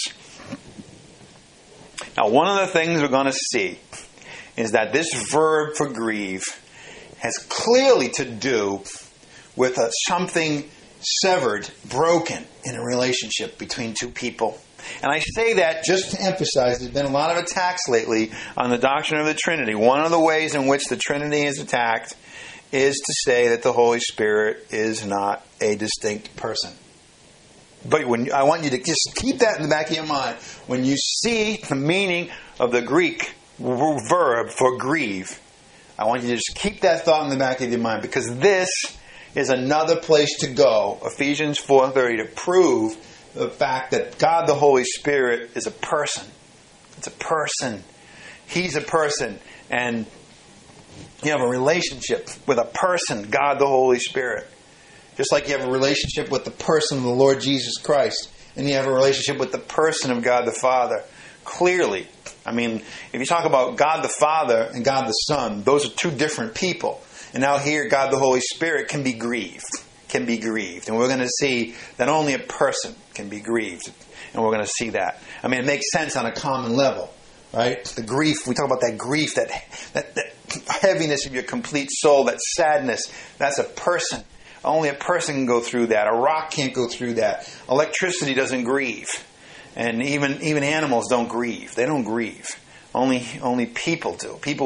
Now, one of the things we're going to see is that this verb for grieve has clearly to do with something severed, broken in a relationship between two people. And I say that just to emphasize there's been a lot of attacks lately on the doctrine of the Trinity. One of the ways in which the Trinity is attacked is to say that the Holy Spirit is not a distinct person. But I want you to just keep that in the back of your mind. When you see the meaning of the Greek verb for grieve, I want you to just keep that thought in the back of your mind, because this is another place to go, Ephesians 4:30, to prove the fact that God the Holy Spirit is a person. It's a person. He's a person. And you have a relationship with a person, God the Holy Spirit. Just like you have a relationship with the person of the Lord Jesus Christ. And you have a relationship with the person of God the Father. Clearly. I mean, if you talk about God the Father and God the Son, those are two different people. And now here, God the Holy Spirit can be grieved. Can be grieved. And we're going to see that only a person can be grieved. And we're going to see that. I mean, it makes sense on a common level. Right? The grief, we talk about that grief, that heaviness of your complete soul, that sadness. That's a person. Only a person can go through that. A rock can't go through that. Electricity doesn't grieve. And even animals don't grieve. They don't grieve. Only people do. People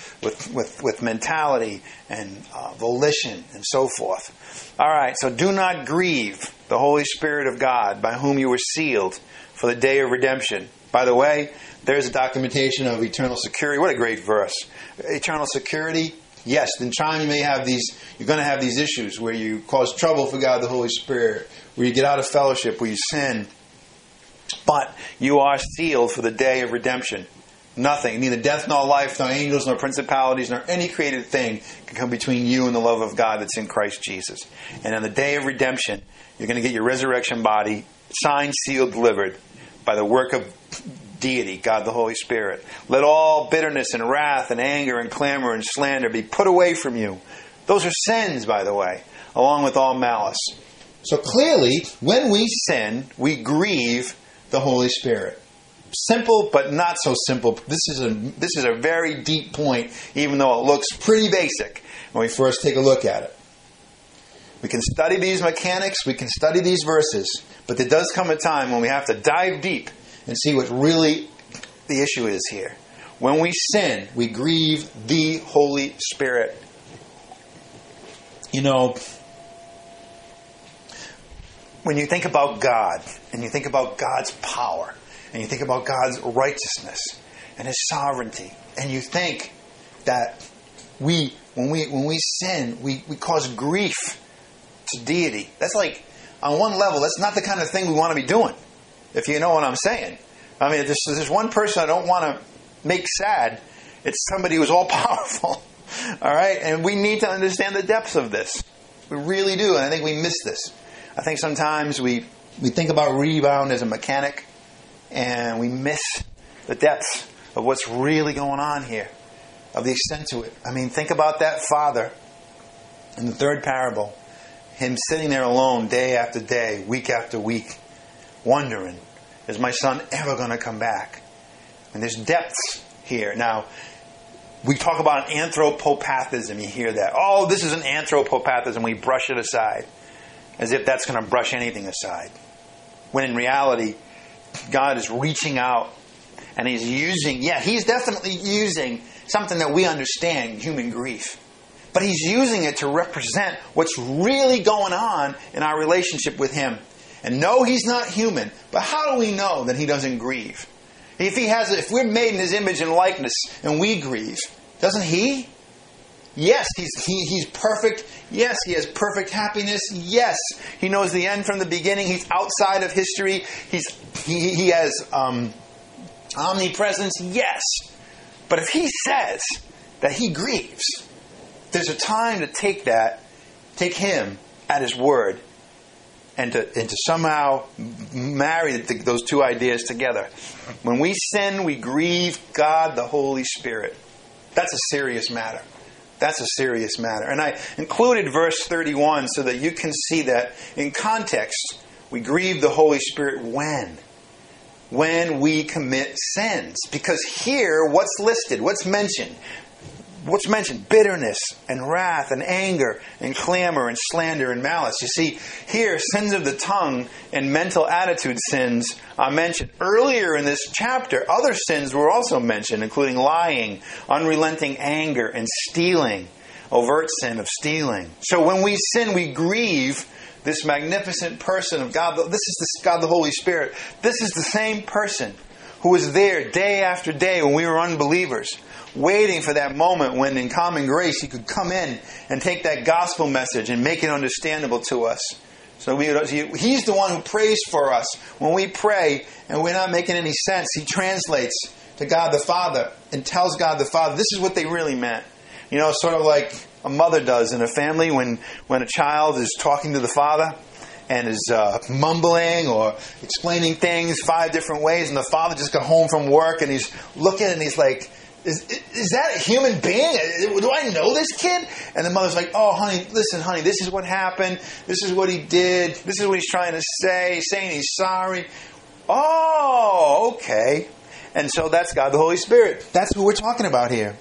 with mentality and volition and so forth. All right, so do not grieve the Holy Spirit of God, by whom you were sealed for the day of redemption. By the way, there's a documentation of eternal security. What a great verse. Eternal security. Yes, in time you're going to have these issues where you cause trouble for God the Holy Spirit, where you get out of fellowship, where you sin. But you are sealed for the day of redemption. Nothing, neither death nor life, nor angels, nor principalities, nor any created thing can come between you and the love of God that's in Christ Jesus. And on the day of redemption, you're going to get your resurrection body, signed, sealed, delivered by the work of deity, God the Holy Spirit. Let all bitterness and wrath and anger and clamor and slander be put away from you. Those are sins, by the way, along with all malice. So clearly, when we sin, we grieve the Holy Spirit. Simple, but not so simple. This is a very deep point, even though it looks pretty basic when we first take a look at it. We can study these mechanics, we can study these verses, but there does come a time when we have to dive deep and see what really the issue is here. When we sin, we grieve the Holy Spirit. You know, when you think about God, and you think about God's power, and you think about God's righteousness and His sovereignty, and you think that when we sin, we cause grief to deity. That's like, on one level, that's not the kind of thing we want to be doing, if you know what I'm saying. I mean, if there's one person I don't want to make sad, it's somebody who's all-powerful. All right? And we need to understand the depths of this. We really do, and I think we miss this. I think sometimes we think about rebound as a mechanic, and we miss the depths of what's really going on here, of the extent to it. I mean, think about that father in the third parable. Him sitting there alone day after day, week after week, wondering, is my son ever going to come back? And there's depths here. Now, we talk about anthropopathism. You hear that. Oh, this is an anthropopathism. We brush it aside. As if that's going to brush anything aside. When in reality, God is reaching out and He's He's definitely using something that we understand, human grief. But He's using it to represent what's really going on in our relationship with Him. And no, He's not human. But how do we know that He doesn't grieve? If we're made in His image and likeness and we grieve, doesn't He? Yes, He's perfect. Yes, He has perfect happiness. Yes, He knows the end from the beginning. He's outside of history. He has omnipresence. Yes. But if He says that He grieves, there's a time to take Him at His word and to somehow marry those two ideas together. When we sin, we grieve God the Holy Spirit. That's a serious matter. That's a serious matter. And I included verse 31 so that you can see that in context, we grieve the Holy Spirit when? When we commit sins. Because here, what's listed? What's mentioned? What's mentioned? Bitterness and wrath and anger and clamor and slander and malice. You see, here, sins of the tongue and mental attitude sins are mentioned. Earlier in this chapter, other sins were also mentioned, including lying, unrelenting anger, and stealing. Overt sin of stealing. So when we sin, we grieve this magnificent person of God. This is God the Holy Spirit. This is the same person who was there day after day when we were unbelievers, waiting for that moment when in common grace He could come in and take that gospel message and make it understandable to us So He's the one who prays for us. When we pray and we're not making any sense, He translates to God the Father and tells God the Father, this is what they really meant. Sort of like a mother does in a family when a child is talking to the father and is mumbling or explaining things 5 different ways, and the father just got home from work and he's looking and he's like, is that a human being? Do I know this kid? And the mother's like, oh, honey, listen, honey, this is what happened. This is what he did. This is what he's trying to say. He's saying he's sorry. Oh, okay. And so that's God the Holy Spirit. That's who we're talking about here.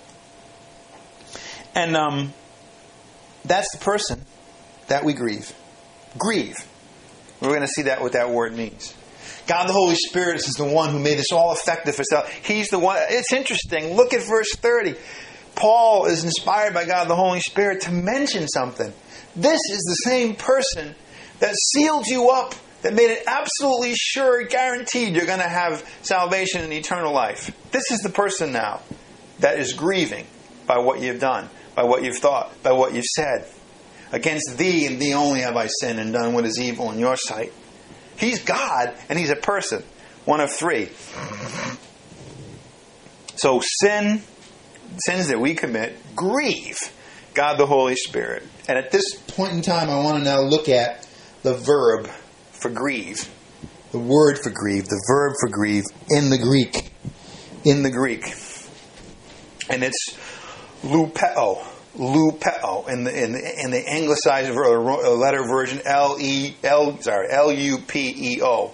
And that's the person that we grieve. Grieve. We're going to see that what that word means. God the Holy Spirit is the one who made us all effective for self. He's the one. It's interesting. Look at verse 30. Paul is inspired by God the Holy Spirit to mention something. This is the same person that sealed you up, that made it absolutely sure, guaranteed you're going to have salvation and eternal life. This is the person now that is grieving by what you've done, by what you've thought, by what you've said. Against thee and thee only have I sinned and done what is evil in your sight. He's God and He's a person. One of 3. So sins that we commit grieve God the Holy Spirit. And at this point in time, I want to now look at the verb for grieve. The word for grieve, the verb for grieve in the Greek. In the Greek. And it's lupeo. Lupeo in the anglicized letter version Lupeo.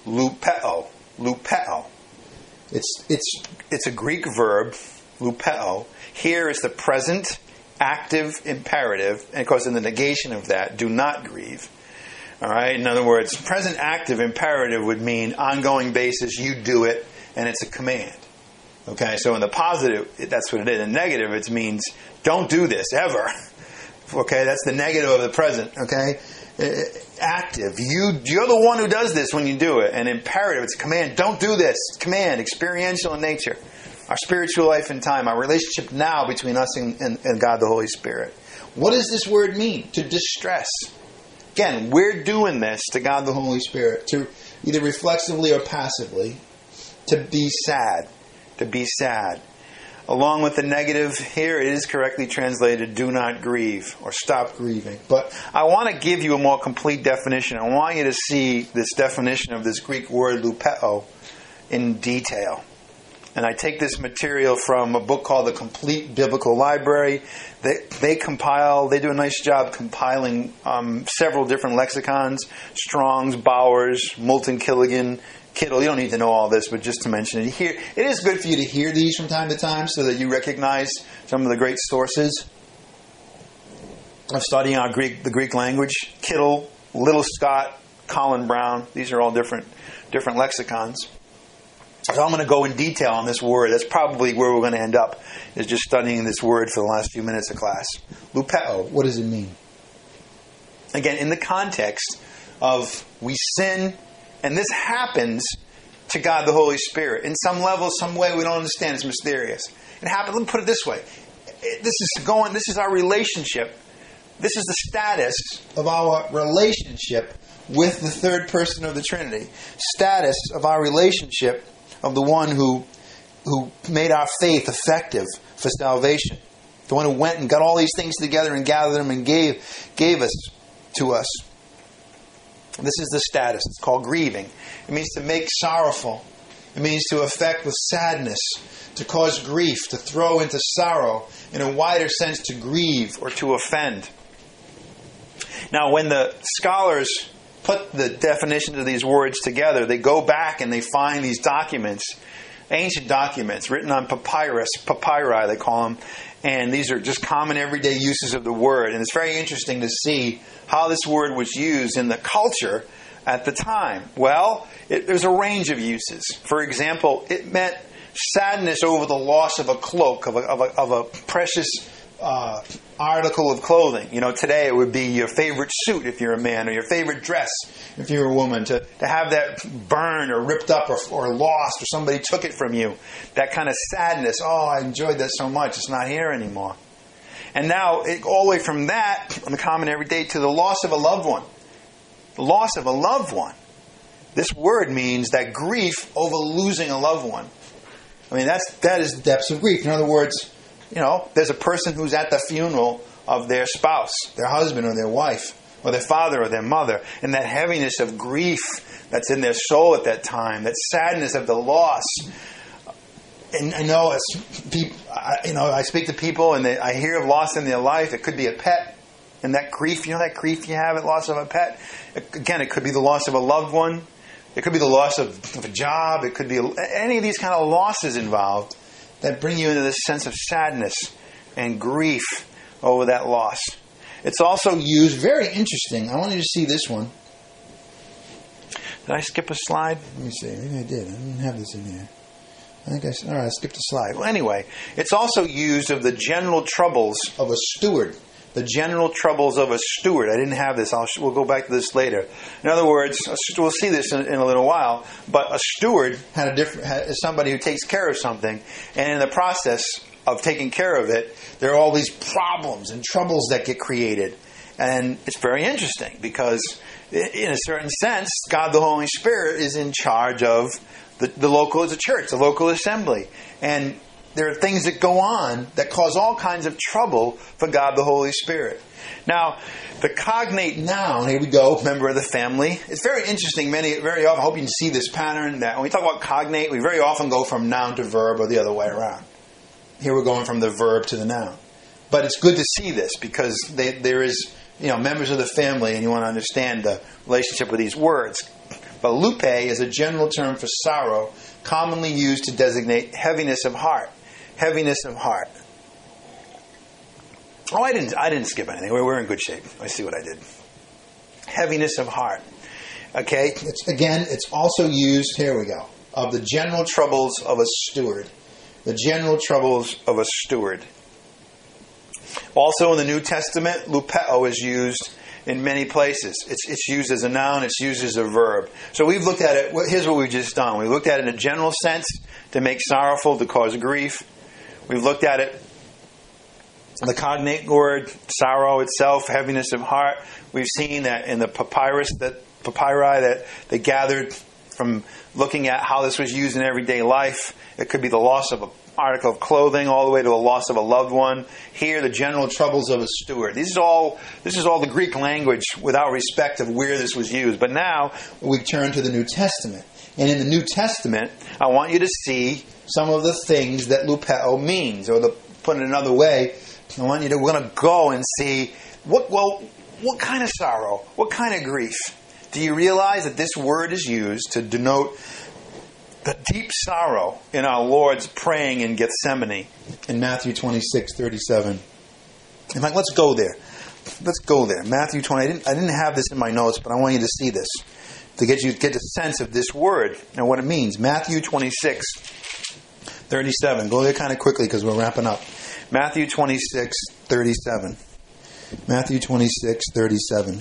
Lupeo. It's a Greek verb, lupeo. Here is the present active imperative, and of course in the negation of that, do not grieve. All right. In other words, present active imperative would mean ongoing basis. You do it, and it's a command. Okay, so in the positive, that's what it is. In the negative, it means don't do this ever. Okay, that's the negative of the present. Okay, active. You're the one who does this when you do it. And imperative, it's a command. Don't do this. It's command, experiential in nature. Our spiritual life and time, our relationship now between us and God the Holy Spirit. What does this word mean? To distress. Again, we're doing this to God the Holy Spirit, to either reflexively or passively, to be sad. To be sad. Along with the negative here, it is correctly translated, do not grieve, or stop grieving. But I want to give you a more complete definition. I want you to see this definition of this Greek word, lupeo, in detail. And I take this material from a book called The Complete Biblical Library. They do a nice job compiling several different lexicons, Strong's, Bowers, Moulton Killigan, Kittle. You don't need to know all this, but just to mention it here. It is good for you to hear these from time to time so that you recognize some of the great sources of studying the Greek language. Kittle, Little Scott, Colin Brown. These are all different lexicons. So I'm going to go in detail on this word. That's probably where we're going to end up, is just studying this word for the last few minutes of class. Lupeo, what does it mean? Again, in the context of we sin, and this happens to God the Holy Spirit. In some level, some way we don't understand. It's mysterious. It happens. Let me put it this way. This is our relationship. This is the status of our relationship with the third person of the Trinity. Status of our relationship of the one who made our faith effective for salvation. The one who went and got all these things together and gathered them and gave us to us. This is the status. It's called grieving. It means to make sorrowful. It means to affect with sadness, to cause grief, to throw into sorrow, in a wider sense, to grieve or to offend. Now, when the scholars put the definitions of these words together, they go back and they find these documents, ancient documents, written on papyri they call them, and these are just common everyday uses of the word. And it's very interesting to see how this word was used in the culture at the time. Well, there's a range of uses. For example, it meant sadness over the loss of a cloak, of a precious article of clothing. You know, today it would be your favorite suit if you're a man, or your favorite dress if you're a woman. To have that burned or ripped up or lost, or somebody took it from you. That kind of sadness. Oh, I enjoyed that so much. It's not here anymore. And now, all the way from that, on the common everyday, to the loss of a loved one. loss of a loved one. This word means that grief over losing a loved one. I mean, that is the depths of grief. In other words, there's a person who's at the funeral of their spouse, their husband or their wife, or their father or their mother, and that heaviness of grief that's in their soul at that time, that sadness of the loss. And I know as people, I speak to people and I hear of loss in their life. It could be a pet, and that grief, that grief you have at loss of a pet. Again, it could be the loss of a loved one. It could be the loss of a job. It could be any of these kind of losses involved that bring you into this sense of sadness and grief over that loss. It's also used, very interesting. I want you to see this one. Did I skip a slide? Let me see. Maybe I did. I didn't have this in here. I skipped a slide. Well, anyway, it's also used of the general troubles of a steward. The general troubles of a steward. I didn't have this. We'll go back to this later. In other words, we'll see this in a little while. But a steward is somebody who takes care of something, and in the process of taking care of it, there are all these problems and troubles that get created. And it's very interesting because, in a certain sense, God the Holy Spirit is in charge of the local church, the local assembly, and there are things that go on that cause all kinds of trouble for God the Holy Spirit. Now, the cognate noun, here we go, member of the family. It's very interesting. Very often, I hope you can see this pattern, that when we talk about cognate, we very often go from noun to verb or the other way around. Here we're going from the verb to the noun. But it's good to see this because there is, members of the family, and you want to understand the relationship with these words. But lupe is a general term for sorrow, commonly used to designate heaviness of heart. Heaviness of heart. Oh, I didn't skip anything. We're in good shape. I see what I did. Heaviness of heart. Okay. It's also used, here we go, of the general troubles of a steward. The general troubles of a steward. Also in the New Testament, lupeo is used in many places. It's used as a noun, it's used as a verb. So we've looked at it, here's what we've just done. We looked at it in a general sense, to make sorrowful, to cause grief. We've looked at it, the cognate word, sorrow itself, heaviness of heart. We've seen that in the papyri that they gathered from looking at how this was used in everyday life. It could be the loss of an article of clothing, all the way to the loss of a loved one. Here, the general troubles of a steward. This is all the Greek language without respect of where this was used. But now we turn to the New Testament. And in the New Testament, I want you to see some of the things that lupeo means. Or to put it another way, we're going to go and see what kind of sorrow, what kind of grief. Do you realize that this word is used to denote the deep sorrow in our Lord's praying in Gethsemane in Matthew 26:37? In fact, let's go there. Let's go there. Matthew 20. I didn't have this in my notes, but I want you to see this to get a sense of this word and what it means. Matthew 26:37. Go there kind of quickly because we're wrapping up. Matthew 26:37. Matthew 26:37.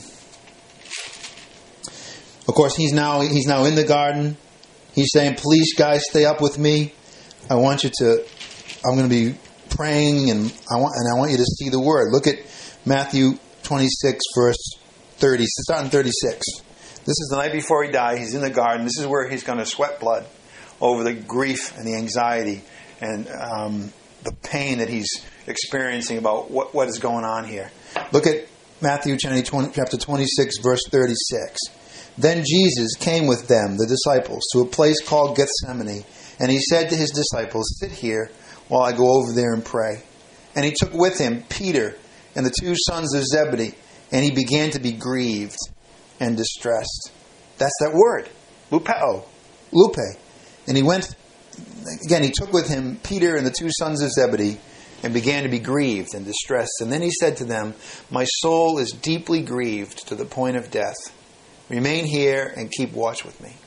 Of course, he's now in the garden. He's saying, "Please, guys, stay up with me. I'm going to be praying, and I want you to see the word." Look at Matthew 26, verse 30. Start in 36. This is the night before he died. He's in the garden. This is where he's going to sweat blood over the grief and the anxiety and the pain that he's experiencing about what is going on here. Look at Matthew chapter 26, verse 36. Then Jesus came with them, the disciples, to a place called Gethsemane, and he said to his disciples, "Sit here while I go over there and pray." And he took with him Peter and the two sons of Zebedee, and he began to be grieved and distressed. That's that word, lupeo, lupe. And he took with him Peter and the two sons of Zebedee, and began to be grieved and distressed. And then he said to them, "My soul is deeply grieved to the point of death. Remain here and keep watch with me."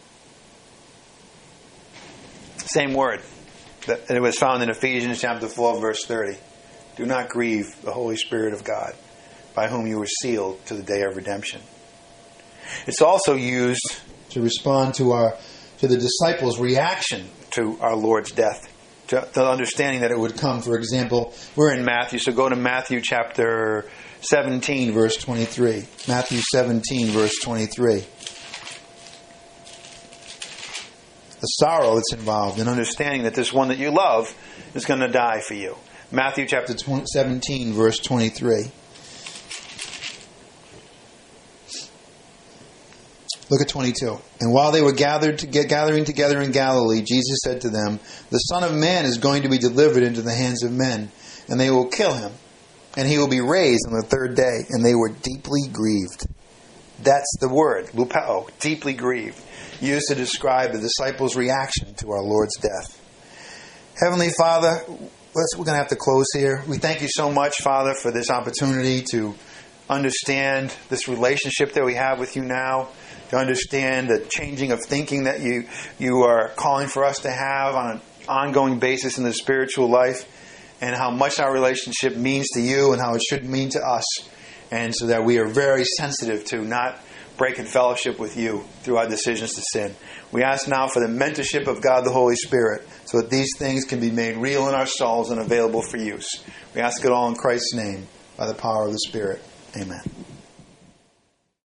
Same word. And it was found in Ephesians chapter 4, verse 30. "Do not grieve the Holy Spirit of God, by whom you were sealed to the day of redemption." It's also used to respond to the disciples' reaction to our Lord's death, the understanding that it would come. For example, we're in Matthew, so go to Matthew chapter 17, verse 23. Matthew 17, verse 23. The sorrow that's involved in understanding that this one that you love is going to die for you. Matthew chapter 17, verse 23. Look at 22. And while they were gathering together in Galilee, Jesus said to them, "The Son of Man is going to be delivered into the hands of men, and they will kill him, and he will be raised on the third day." And they were deeply grieved. That's the word, lupao, deeply grieved, used to describe the disciples' reaction to our Lord's death. Heavenly Father, we're going to have to close here. We thank you so much, Father, for this opportunity to understand this relationship that we have with you now, to understand the changing of thinking that you are calling for us to have on an ongoing basis in the spiritual life, and how much our relationship means to you and how it should mean to us, and so that we are very sensitive to not breaking fellowship with you through our decisions to sin. We ask now for the mentorship of God the Holy Spirit, so that these things can be made real in our souls and available for use. We ask it all in Christ's name, by the power of the Spirit. Amen.